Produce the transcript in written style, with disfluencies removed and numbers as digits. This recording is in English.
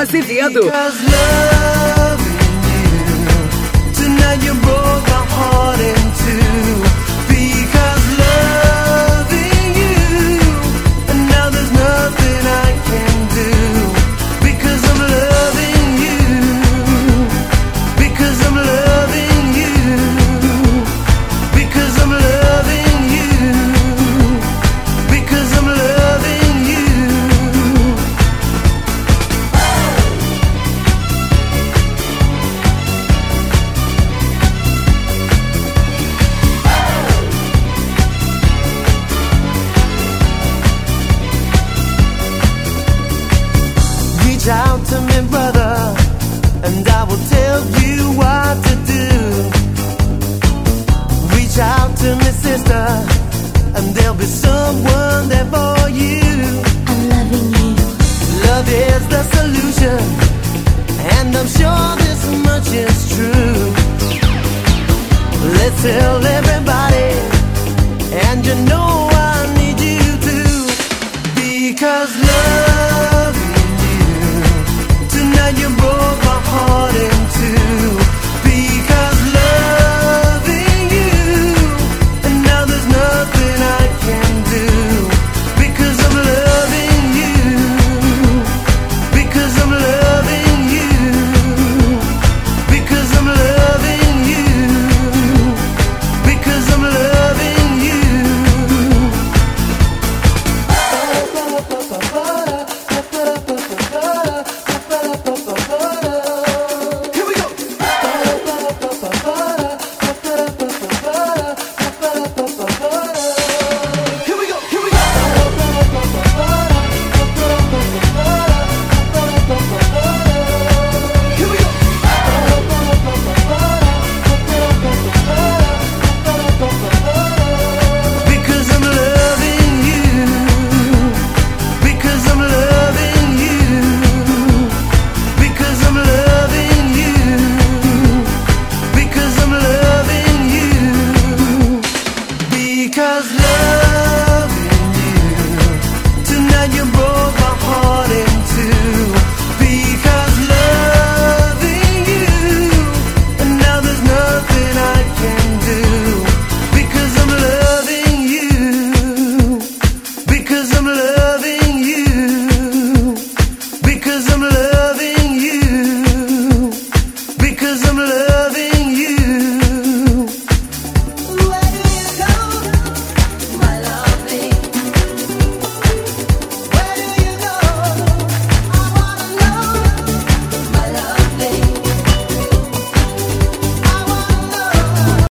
Azevedo. Out to me, brother, and I will tell you what to do. Reach out to me, sister, and there'll be someone there for you. I'm loving you. Love is the solution, and I'm sure this much is true. Let's tell everybody, and you know